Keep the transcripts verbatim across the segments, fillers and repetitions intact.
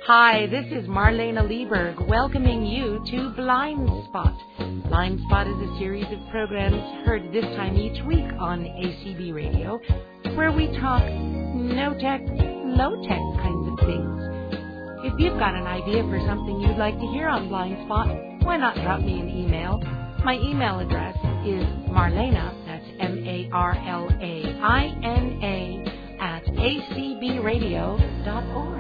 Hi, this is Marlena Lieberg welcoming you to Blind Spot. Blind Spot is a series of programs heard this time each week on A C B Radio, where we talk no-tech, low-tech kinds of things. If you've got an idea for something you'd like to hear on Blind Spot, why not drop me an email? My email address is Marlena, that's M A R L A I N A, at A C B radio dot org.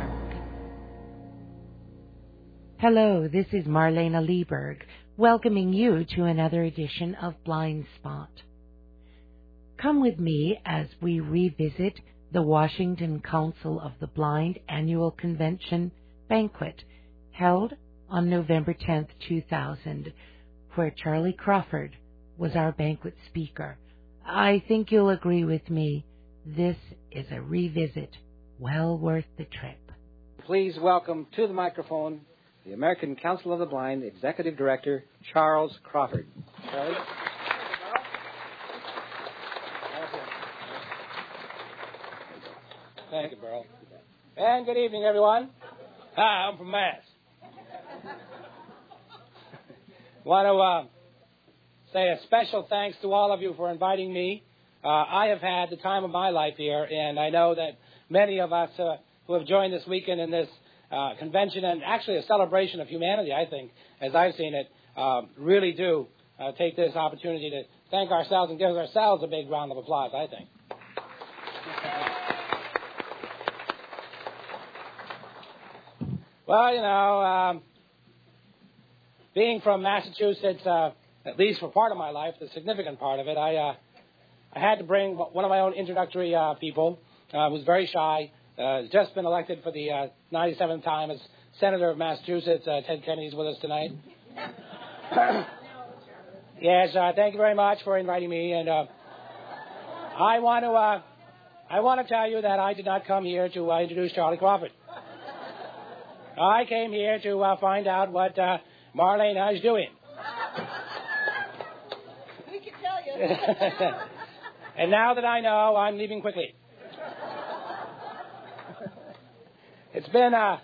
Hello, this is Marlena Lieberg, welcoming you to another edition of Blind Spot. Come with me as we revisit the Washington Council of the Blind Annual Convention banquet held on November tenth, two thousand, where Charlie Crawford was our banquet speaker. I think you'll agree with me, this is a revisit well worth the trip. Please welcome to the microphone the American Council of the Blind Executive Director, Charles Crawford. Charlie? Thank you, Burl. And good evening, everyone. Hi, I'm from Mass. Want to uh, say a special thanks to all of you for inviting me. Uh, I have had the time of my life here, and I know that many of us uh, who have joined this weekend in this uh, convention, and actually a celebration of humanity, I think, as I've seen it, uh, really do uh, take this opportunity to thank ourselves and give ourselves a big round of applause, I think. Well, you know, um, being from Massachusetts, uh, at least for part of my life, the significant part of it, I uh, I had to bring one of my own introductory uh, people uh, who's very shy, uh, has just been elected for the uh, ninety-seventh time as Senator of Massachusetts. Uh, Ted Kennedy's with us tonight. Yes, uh, thank you very much for inviting me. And uh, I want to uh, I want to tell you that I did not come here to uh, introduce Charlie Crawford. I came here to uh, find out what uh, Marlena is doing. We can tell you. And now that I know, I'm leaving quickly. It's been a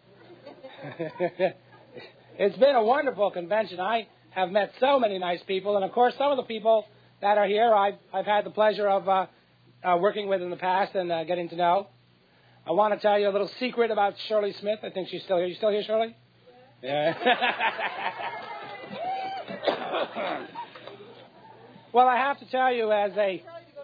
it's been a wonderful convention. I have met so many nice people, and of course, some of the people that are here, I've I've had the pleasure of uh, uh, working with in the past and uh, getting to know. I want to tell you a little secret about Shirley Smith. I think she's still here. You still here, Shirley? Yeah. Well, I have to tell you, as a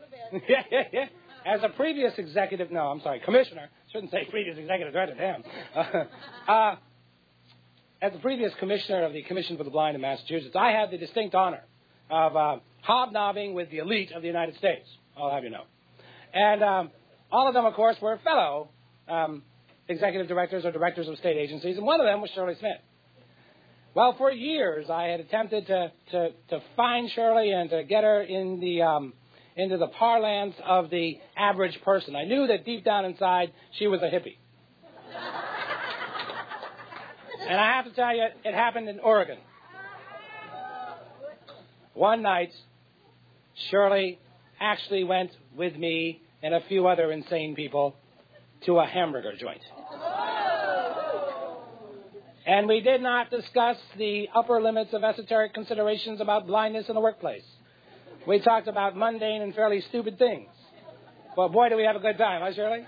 as a previous executive, no, I'm sorry, commissioner. Shouldn't say previous executive director. Damn. uh, as a previous commissioner of the Commission for the Blind in Massachusetts, I had the distinct honor of uh, hobnobbing with the elite of the United States. I'll have you know, and um, all of them, of course, were fellow um, executive directors or directors of state agencies, and one of them was Shirley Smith. Well, for years, I had attempted to, to, to find Shirley and to get her in the um, into the parlance of the average person. I knew that deep down inside, she was a hippie. And I have to tell you, it happened in Oregon. One night, Shirley actually went with me and a few other insane people to a hamburger joint. And we did not discuss the upper limits of esoteric considerations about blindness in the workplace. We talked about mundane and fairly stupid things. But boy, do we have a good time, huh, Shirley?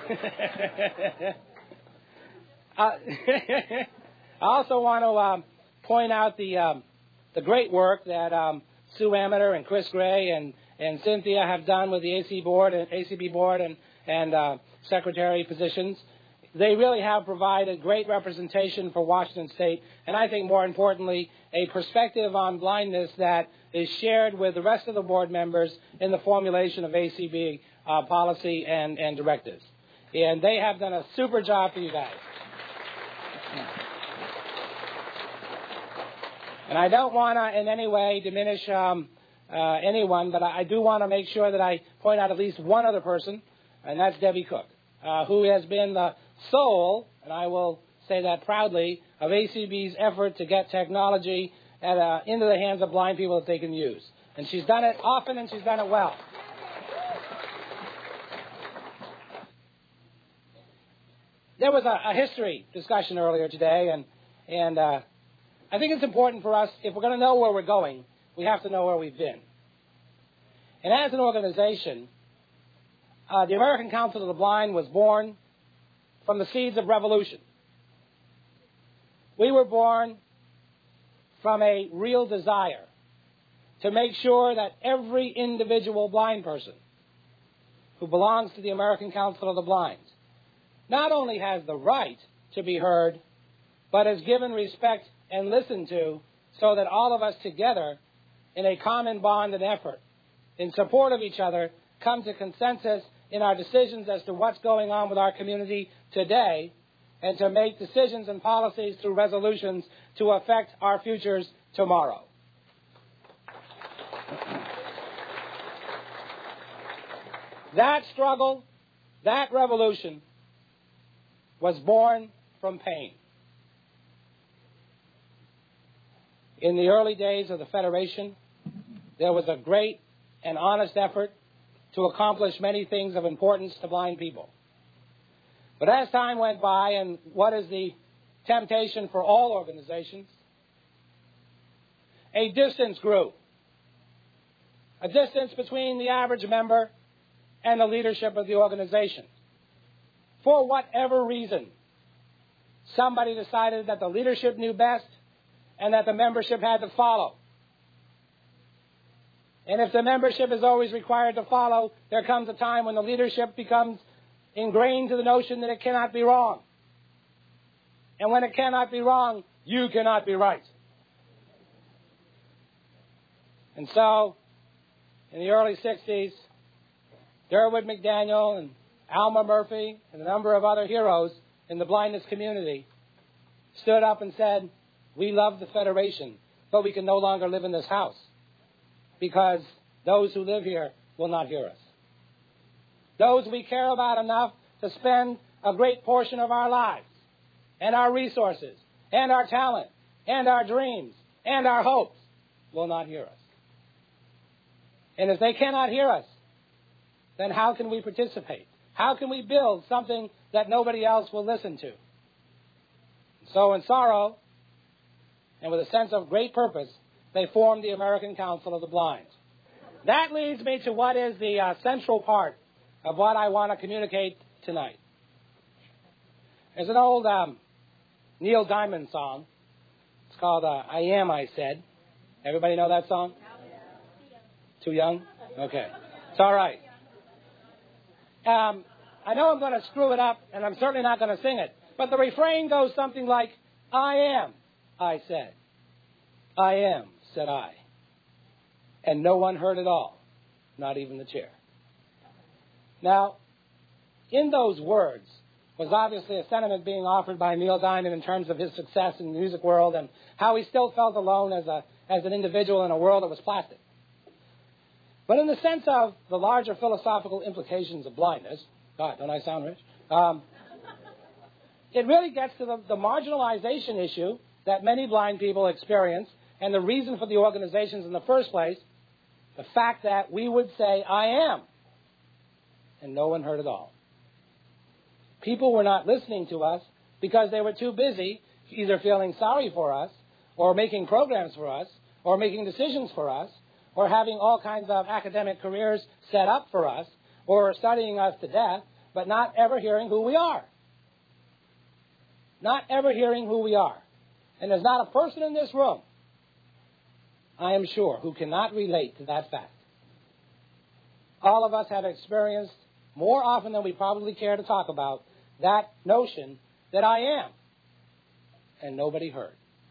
uh, I also want to um, point out the um, the great work that um, Sue Amater and Chris Gray and, and Cynthia have done with the A C board and A C B board and and uh, secretary positions. They really have provided great representation for Washington State, and I think more importantly, a perspective on blindness that is shared with the rest of the board members in the formulation of A C B uh, policy and, and directives. And they have done a super job for you guys. And I don't want to in any way diminish um, uh, anyone, but I, I do want to make sure that I point out at least one other person, and that's Debbie Cook, uh, who has been the soul, and I will say that proudly, of A C B's effort to get technology at, uh, into the hands of blind people that they can use. And she's done it often, and she's done it well. there was a, a history discussion earlier today, and, and uh, I think it's important for us, if we're going to know where we're going, we have to know where we've been. And as an organization, uh, the American Council of the Blind was born from the seeds of revolution. We were born from a real desire to make sure that every individual blind person who belongs to the American Council of the Blind not only has the right to be heard, but is given respect and listened to, so that all of us together, in a common bond and effort, in support of each other, come to consensus in our decisions as to what's going on with our community today, and to make decisions and policies through resolutions to affect our futures tomorrow. That struggle, that revolution, was born from pain. In the early days of the Federation, there was a great and honest effort to accomplish many things of importance to blind people. But as time went by, and what is the temptation for all organizations, a distance grew. A distance between the average member and the leadership of the organization. For whatever reason, somebody decided that the leadership knew best and that the membership had to follow. And if the membership is always required to follow, there comes a time when the leadership becomes ingrained to the notion that it cannot be wrong. And when it cannot be wrong, you cannot be right. And so, in the early sixties, Durward McDaniel and Alma Murphy and a number of other heroes in the blindness community stood up and said, we love the Federation, but we can no longer live in this house because those who live here will not hear us. Those we care about enough to spend a great portion of our lives and our resources and our talent and our dreams and our hopes will not hear us. And if they cannot hear us, then how can we participate? How can we build something that nobody else will listen to? So in sorrow and with a sense of great purpose, they formed the American Council of the Blind. That leads me to what is the uh, central part of what I want to communicate tonight. There's an old um, Neil Diamond song. It's called uh, I Am, I Said. Everybody know that song? Too young? Okay. It's all right. Um, I know I'm going to screw it up, and I'm certainly not going to sing it. But the refrain goes something like, I am, I said. I am, said I. And no one heard it all, not even the chair. Now, in those words was obviously a sentiment being offered by Neil Diamond in terms of his success in the music world and how he still felt alone as a as an individual in a world that was plastic. But in the sense of the larger philosophical implications of blindness, God, don't I sound rich? Um, it really gets to the, the marginalization issue that many blind people experience and the reason for the organizations in the first place, the fact that we would say, I am, and no one heard it all. People were not listening to us because they were too busy either feeling sorry for us or making programs for us or making decisions for us or having all kinds of academic careers set up for us or studying us to death, but not ever hearing who we are. Not ever hearing who we are. And there's not a person in this room, I am sure, who cannot relate to that fact. All of us have experienced, more often than we probably care to talk about, that notion that I am, and nobody heard.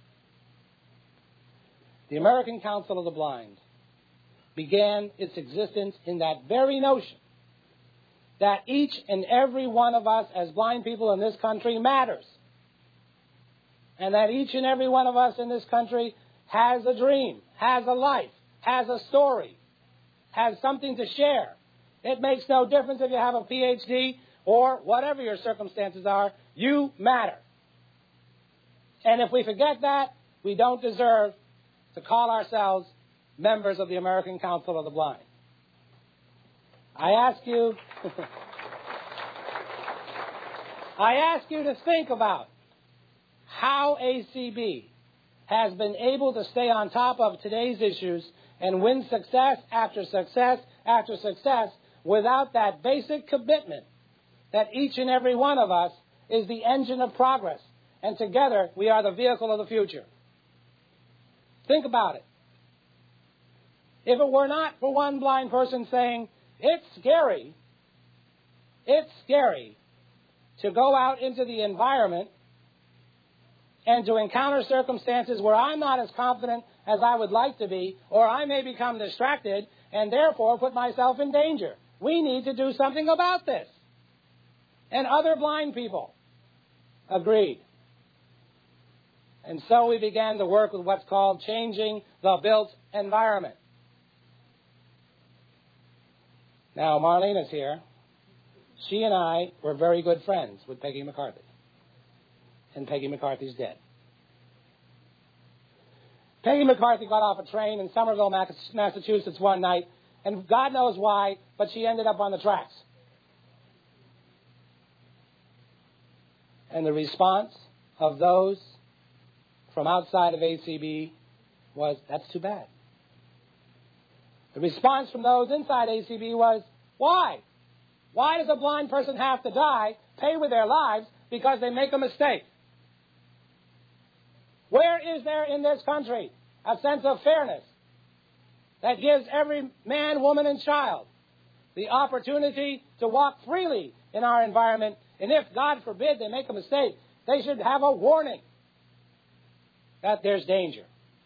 The American Council of the Blind began its existence in that very notion that each and every one of us as blind people in this country matters. And that each and every one of us in this country has a dream, has a life, has a story, has something to share. It makes no difference if you have a P H D or whatever your circumstances are, you matter. And if we forget that, we don't deserve to call ourselves members of the American Council of the Blind. I ask you, I ask you to think about how A C B has been able to stay on top of today's issues and win success after success after success without that basic commitment that each and every one of us is the engine of progress, and together we are the vehicle of the future. Think about it. If it were not for one blind person saying, it's scary, it's scary to go out into the environment and to encounter circumstances where I'm not as confident as I would like to be, or I may become distracted and therefore put myself in danger. We need to do something about this. And other blind people agreed. And so we began to work with what's called changing the built environment. Now, Marlene is here. She and I were very good friends with Peggy McCarthy. And Peggy McCarthy's dead. Peggy McCarthy got off a train in Somerville, Massachusetts one night, and God knows why, but she ended up on the tracks. And the response of those from outside of A C B was, that's too bad. The response from those inside A C B was, why? Why does a blind person have to die, pay with their lives, because they make a mistake? Where is there in this country a sense of fairness that gives every man, woman, and child the opportunity to walk freely in our environment, and if, God forbid, they make a mistake, they should have a warning that there's danger?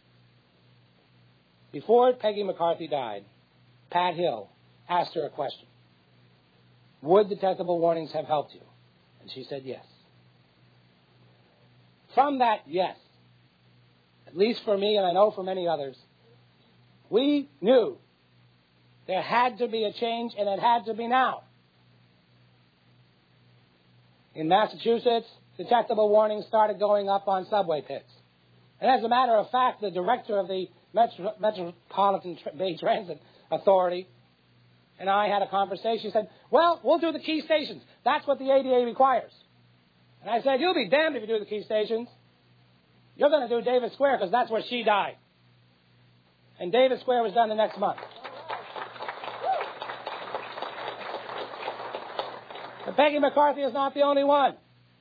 Before Peggy McCarthy died, Pat Hill asked her a question. Would detectable warnings have helped you? And she said yes. From that yes, at least for me and I know for many others, we knew there had to be a change, and it had to be now. In Massachusetts, detectable warnings started going up on subway pits. And as a matter of fact, the director of the Metro, Metropolitan Bay Transit Authority and I had a conversation. She said, well, we'll do the key stations. That's what the A D A requires. And I said, you'll be damned if you do the key stations. You're going to do Davis Square because that's where she died. And Davis Square was done the next month. But Peggy McCarthy is not the only one.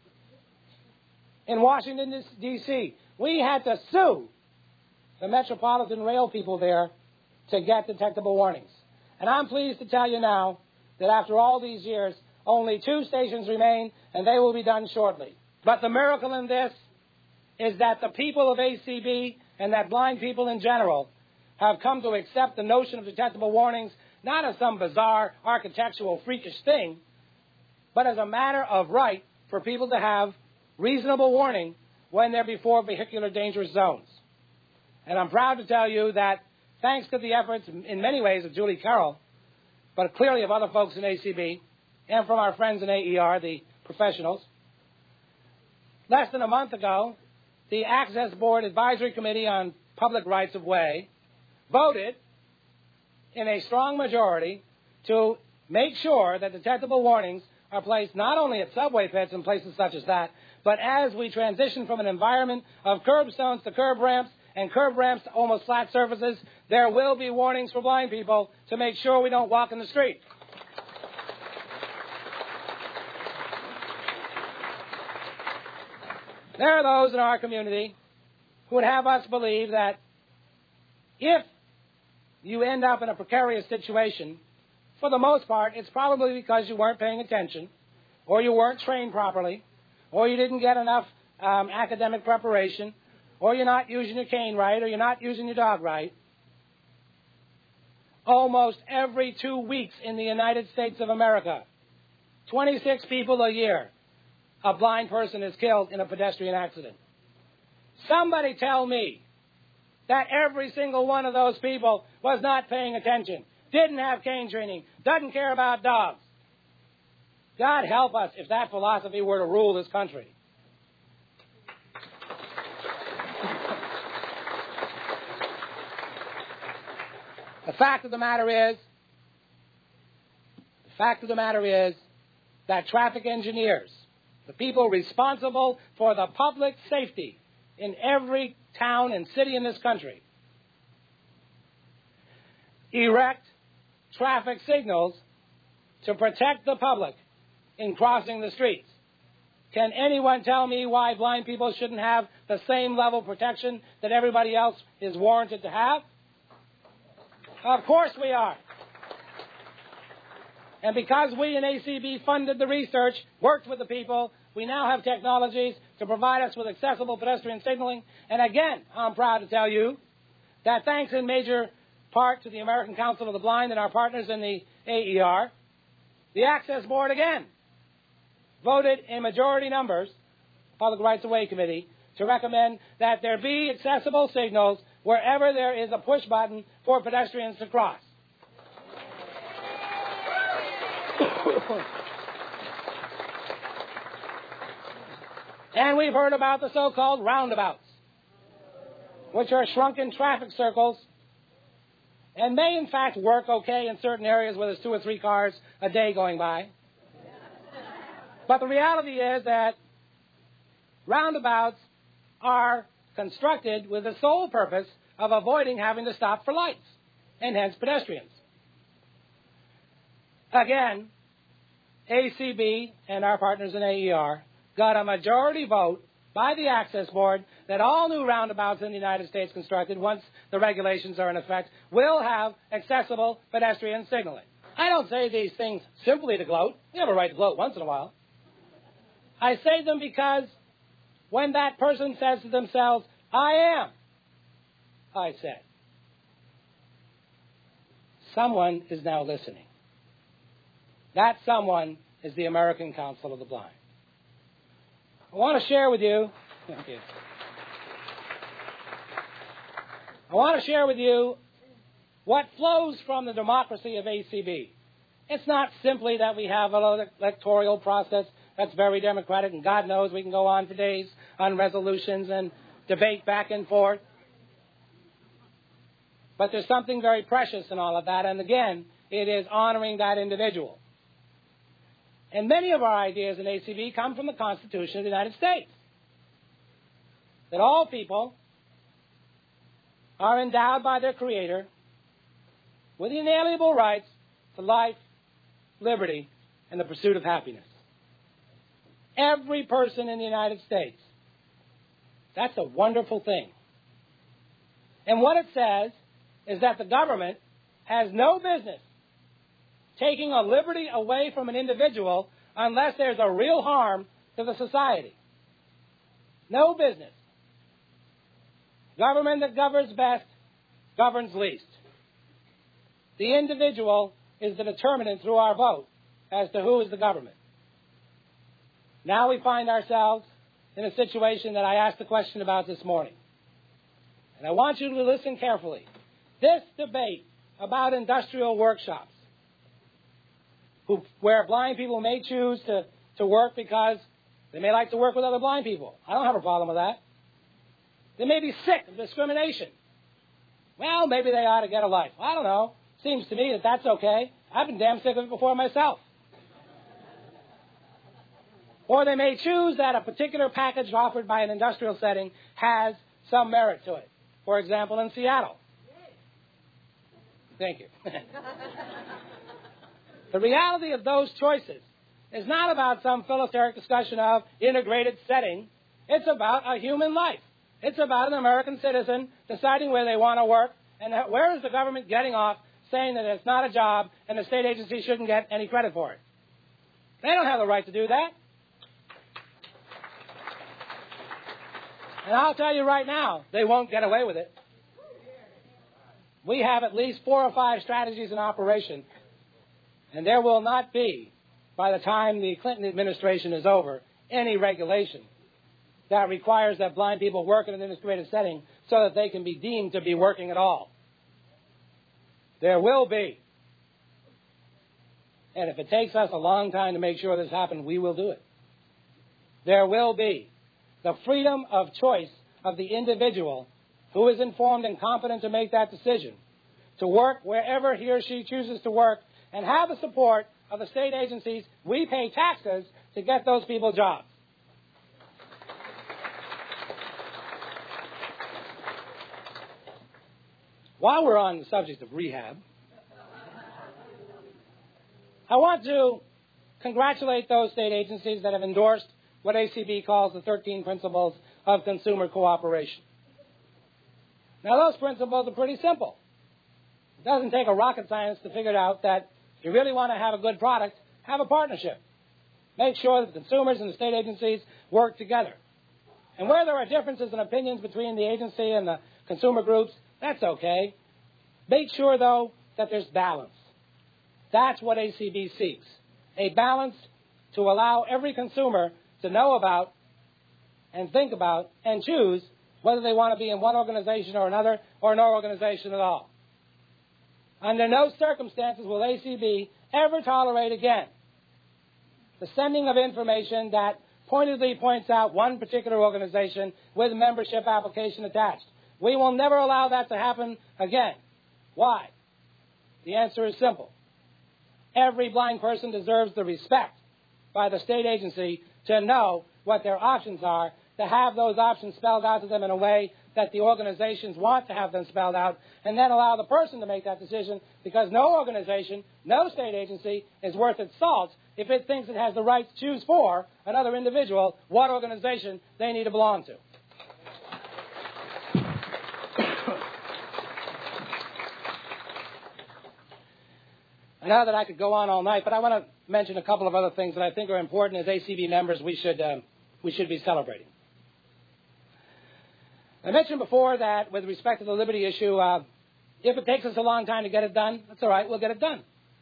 In Washington, D C, we had to sue the Metropolitan Rail people there to get detectable warnings. And I'm pleased to tell you now that after all these years, only two stations remain, and they will be done shortly. But the miracle in this is that the people of A C B and that blind people in general have come to accept the notion of detectable warnings not as some bizarre architectural freakish thing, but as a matter of right for people to have reasonable warning when they're before vehicular dangerous zones. And I'm proud to tell you that thanks to the efforts, in many ways, of Julie Carroll, but clearly of other folks in A C B, and from our friends in A E R, the professionals, less than a month ago, the Access Board Advisory Committee on Public Rights of Way voted in a strong majority to make sure that detectable warnings are placed not only at subway pits and places such as that, but as we transition from an environment of curbstones to curb ramps and curb ramps to almost flat surfaces, there will be warnings for blind people to make sure we don't walk in the street. There are those in our community who would have us believe that if you end up in a precarious situation, for the most part, it's probably because you weren't paying attention, or you weren't trained properly, or you didn't get enough um, academic preparation, or you're not using your cane right, or you're not using your dog right. Almost every two weeks in the United States of America, twenty-six people a year, a blind person is killed in a pedestrian accident. Somebody tell me that every single one of those people was not paying attention, didn't have cane training, doesn't care about dogs. God help us if that philosophy were to rule this country. The fact of the matter is, the fact of the matter is that traffic engineers the people responsible for the public safety in every town and city in this country, erect traffic signals to protect the public in crossing the streets. Can anyone tell me why blind people shouldn't have the same level of protection that everybody else is warranted to have? Of course we are. And because we in A C B funded the research, worked with the people, we now have technologies to provide us with accessible pedestrian signaling. And again, I'm proud to tell you that thanks in major part to the American Council of the Blind and our partners in the A E R, the Access Board again voted in majority numbers, Public Rights of Way Committee, to recommend that there be accessible signals wherever there is a push button for pedestrians to cross. And we've heard about the so-called roundabouts, which are shrunken traffic circles and may in fact work okay in certain areas where there's two or three cars a day going by. But the reality is that roundabouts are constructed with the sole purpose of avoiding having to stop for lights, and hence pedestrians. Again, A C B and our partners in A E R got a majority vote by the Access Board that all new roundabouts in the United States constructed, once the regulations are in effect, will have accessible pedestrian signaling. I don't say these things simply to gloat. We have a right to gloat once in a while. I say them because when that person says to themselves, I am, I said, someone is now listening. That someone is the American Council of the Blind. I want to share with you, thank you. I want to share with you what flows from the democracy of A C B. It's not simply that we have an electoral process that's very democratic, and God knows we can go on for days on resolutions and debate back and forth. But there's something very precious in all of that, and again, it is honoring that individual. And many of our ideas in A C B come from the Constitution of the United States, that all people are endowed by their Creator with inalienable rights to life, liberty, and the pursuit of happiness. Every person in the United States. That's a wonderful thing. And what it says is that the government has no business taking a liberty away from an individual unless there's a real harm to the society. No business. Government that governs best governs least. The individual is the determinant through our vote as to who is the government. Now we find ourselves in a situation that I asked the question about this morning. And I want you to listen carefully. This debate about industrial workshops, who, where blind people may choose to, to work because they may like to work with other blind people. I don't have a problem with that. They may be sick of discrimination. Well, maybe they ought to get a life. I don't know. Seems to me that that's okay. I've been damn sick of it before myself. Or they may choose that a particular package offered by an industrial setting has some merit to it. For example, in Seattle. Thank you. The reality of those choices is not about some philosophic discussion of integrated setting. It's about a human life. It's about an American citizen deciding where they want to work, and that where is the government getting off saying that it's not a job and the state agency shouldn't get any credit for it. They don't have the right to do that. And I'll tell you right now, they won't get away with it. We have at least four or five strategies in operation, and there will not be, by the time the Clinton administration is over, any regulation that requires that blind people work in an integrated setting so that they can be deemed to be working at all. There will be. And if it takes us a long time to make sure this happens, we will do it. There will be the freedom of choice of the individual who is informed and competent to make that decision, to work wherever he or she chooses to work and have the support of the state agencies. We pay taxes to get those people jobs. while we're on the subject of rehab, I want to congratulate those state agencies that have endorsed what A C B calls the thirteen Principles of Consumer Cooperation. Now, those principles are pretty simple. It doesn't take a rocket science to figure out that if you really want to have a good product, have a partnership. Make sure that the consumers and the state agencies work together. And where there are differences in opinions between the agency and the consumer groups, that's okay. Make sure, though, that there's balance. That's what A C B seeks, a balance to allow every consumer to know about and think about and choose whether they want to be in one organization or another or no organization at all. Under no circumstances will A C B ever tolerate again the sending of information that pointedly points out one particular organization with a membership application attached. We will never allow that to happen again. Why? The answer is simple. Every blind person deserves the respect by the state agency to know what their options are, to have those options spelled out to them in a way that the organizations want to have them spelled out, and then allow the person to make that decision, because no organization, no state agency is worth its salt if it thinks it has the right to choose for another individual what organization they need to belong to. I know that I could go on all night, but I want to mention a couple of other things that I think are important as A C B members we should, um, we should be celebrating. I mentioned before that with respect to the liberty issue, uh, if it takes us a long time to get it done, that's all right, we'll get it done.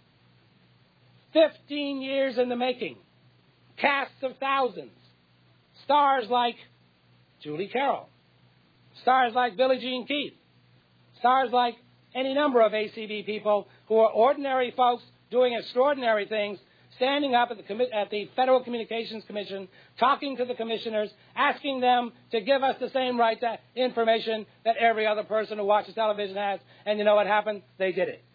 Fifteen years in the making, casts of thousands, stars like Julie Carroll, stars like Billie Jean Keith, stars like any number of A C B people who are ordinary folks doing extraordinary things, standing up at the, commi- at the Federal Communications Commission, talking to the commissioners, asking them to give us the same right to information that every other person who watches television has. And you know what happened? They did it.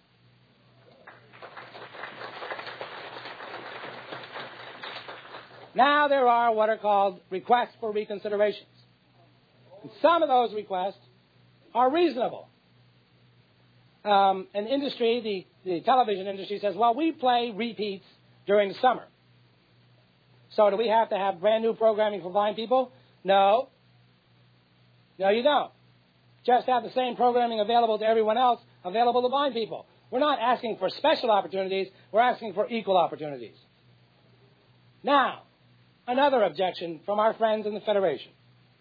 Now there are what are called requests for reconsiderations. And some of those requests are reasonable. Um, an industry, the, the television industry, says, well, we play repeats during the summer. So do we have to have brand new programming for blind people? No. No, you don't. Just have the same programming available to everyone else, available to blind people. We're not asking for special opportunities. We're asking for equal opportunities. Now, another objection from our friends in the Federation.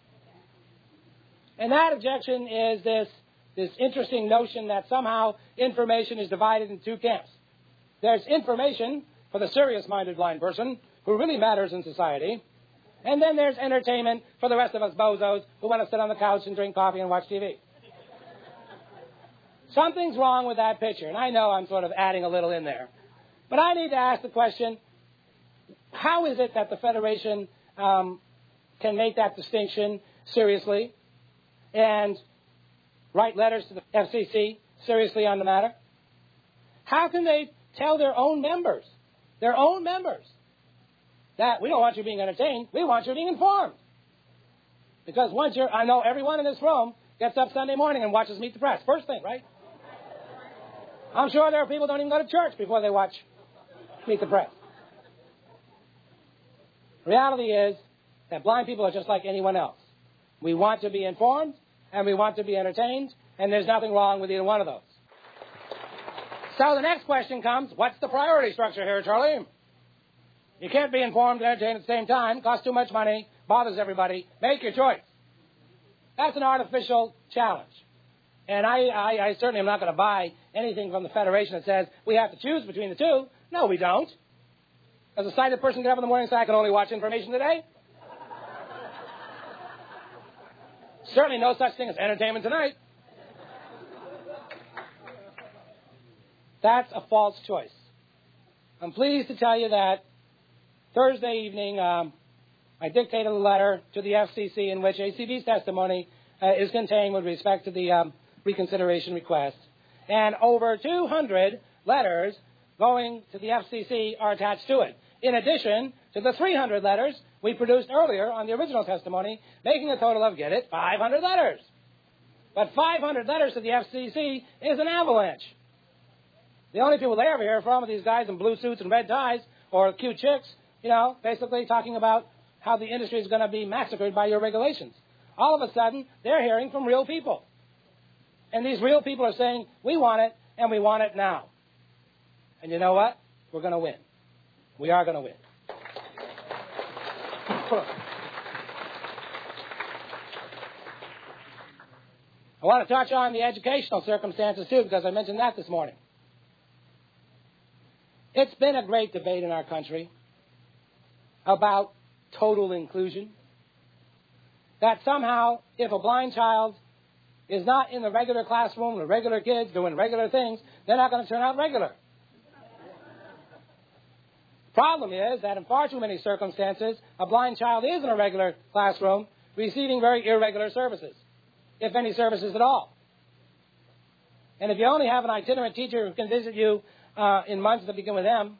And that objection is this, this interesting notion that somehow information is divided into two camps. There's information for the serious-minded blind person who really matters in society. And then there's entertainment for the rest of us bozos who want to sit on the couch and drink coffee and watch T V. Something's wrong with that picture, and I know I'm sort of adding a little in there. But I need to ask the question, how is it that the Federation um, can make that distinction seriously and write letters to the F C C seriously on the matter? How can they tell their own members, their own members, that we don't want you being entertained, we want you being informed? Because once you're, I know everyone in this room gets up Sunday morning and watches Meet the Press. First thing, right? I'm sure there are people who don't even go to church before they watch Meet the Press. The reality is that blind people are just like anyone else. We want to be informed, and we want to be entertained, and there's nothing wrong with either one of those. So the next question comes, what's the priority structure here, Charlie? You can't be informed and entertained at the same time. Costs too much money, bothers everybody. Make your choice. That's an artificial challenge. And I, I, I certainly am not going to buy anything from the Federation that says we have to choose between the two. No, we don't. Does a sighted person get up in the morning and say, I can only watch information today? Certainly no such thing as entertainment tonight. That's a false choice. I'm pleased to tell you that Thursday evening, um, I dictated a letter to the F C C in which A C B's testimony uh, is contained with respect to the um, reconsideration request. And over two hundred letters going to the F C C are attached to it, in addition to the three hundred letters we produced earlier on the original testimony, making a total of, get it, five hundred letters. But five hundred letters to the F C C is an avalanche. The only people they ever hear from are these guys in blue suits and red ties, or cute chicks, you know, basically talking about how the industry is going to be massacred by your regulations. All of a sudden, they're hearing from real people. And these real people are saying, we want it, and we want it now. And you know what? We're going to win. We are going to win. I want to touch on the educational circumstances, too, because I mentioned that this morning. It's been a great debate in our country about total inclusion. That somehow, if a blind child is not in the regular classroom with regular kids doing regular things, they're not going to turn out regular. Problem is that in far too many circumstances, a blind child is in a regular classroom receiving very irregular services, if any services at all. And if you only have an itinerant teacher who can visit you uh, in months that begin with M,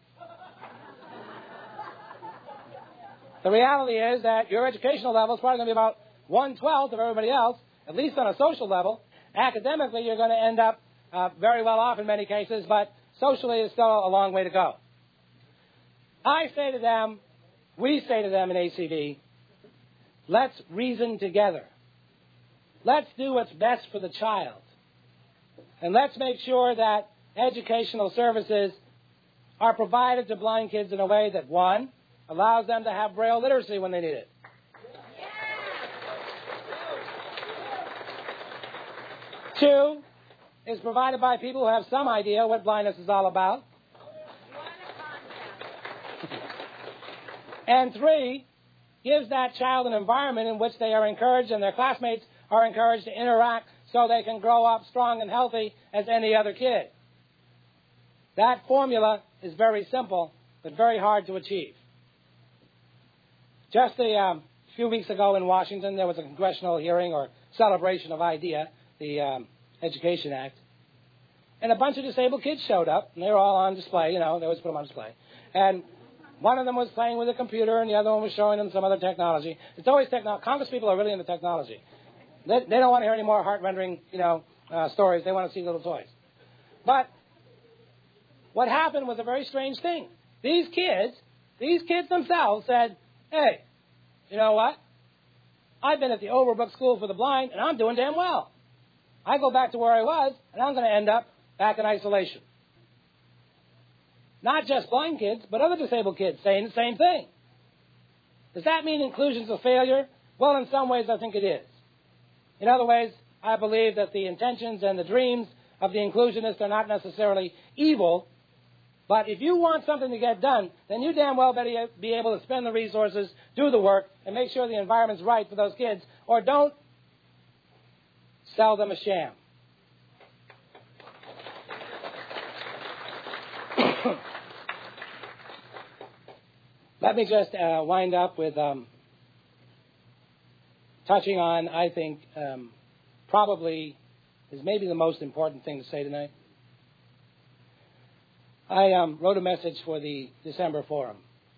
the reality is that your educational level is probably going to be about one-twelfth of everybody else, at least on a social level. Academically, you're going to end up uh, very well off in many cases, but socially is still a long way to go. I say to them, we say to them in A C B, let's reason together. Let's do what's best for the child. And let's make sure that educational services are provided to blind kids in a way that, one, allows them to have Braille literacy when they need it. Two, is provided by people who have some idea what blindness is all about. And three, gives that child an environment in which they are encouraged and their classmates are encouraged to interact so they can grow up strong and healthy as any other kid. That formula is very simple, but very hard to achieve. Just a um, few weeks ago in Washington, there was a congressional hearing or celebration of IDEA, the um, Education Act, and a bunch of disabled kids showed up, and they were all on display, you know, they always put them on display. And one of them was playing with a computer, and the other one was showing them some other technology. It's always technology. Congress people are really into technology. They, they don't want to hear any more heart-rending, you know, uh, stories. They want to see little toys. But what happened was a very strange thing. These kids, these kids themselves said, hey, you know what? I've been at the Overbrook School for the Blind, and I'm doing damn well. I go back to where I was, and I'm going to end up back in isolation. Not just blind kids, but other disabled kids saying the same thing. Does that mean inclusion's a failure? Well, in some ways, I think it is. In other ways, I believe that the intentions and the dreams of the inclusionists are not necessarily evil, but if you want something to get done, then you damn well better be able to spend the resources, do the work, and make sure the environment's right for those kids, or don't sell them a sham. Let me just uh, wind up with um, touching on, I think, um, probably is maybe the most important thing to say tonight. I um, wrote a message for the December forum.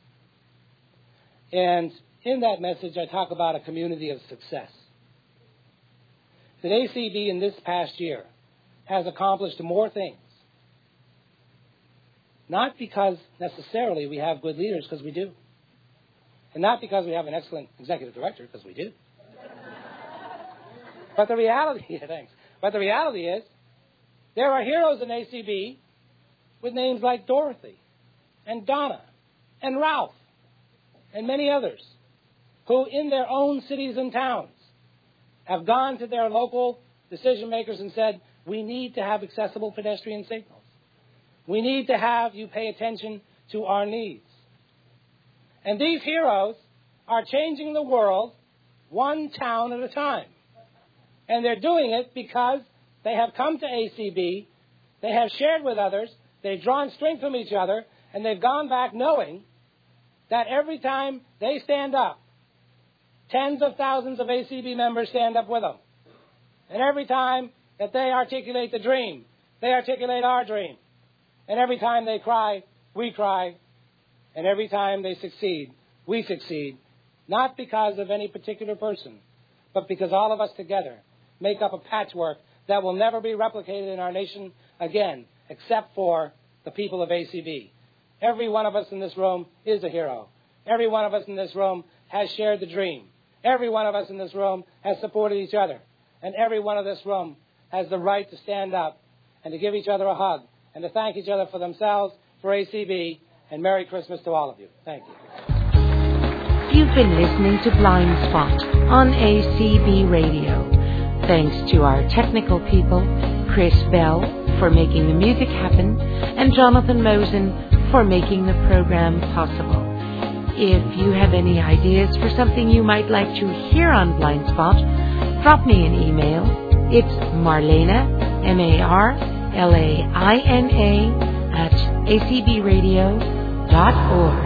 And in that message, I talk about a community of success. That A C B in this past year has accomplished more things. Not because necessarily we have good leaders, because we do. And not because we have an excellent executive director, because we do. But the reality, yeah, thanks. But the reality is, there are heroes in A C B with names like Dorothy and Donna and Ralph and many others who in their own cities and towns have gone to their local decision makers and said, we need to have accessible pedestrian signals. We need to have you pay attention to our needs. And these heroes are changing the world one town at a time. And they're doing it because they have come to A C B, they have shared with others, they've drawn strength from each other, and they've gone back knowing that every time they stand up, tens of thousands of A C B members stand up with them. And every time that they articulate the dream, they articulate our dream. And every time they cry, we cry. And every time they succeed, we succeed. Not because of any particular person, but because all of us together make up a patchwork that will never be replicated in our nation again, except for the people of A C B. Every one of us in this room is a hero. Every one of us in this room has shared the dream. Every one of us in this room has supported each other. And every one of this room has the right to stand up and to give each other a hug and to thank each other for themselves, for A C B, and Merry Christmas to all of you. Thank you. You've been listening to Blind Spot on A C B Radio. Thanks to our technical people, Chris Bell, for making the music happen, and Jonathan Mosen for making the program possible. If you have any ideas for something you might like to hear on Blind Spot, drop me an email. It's Marlena, M A R L A I N A, at a c b radio dot org.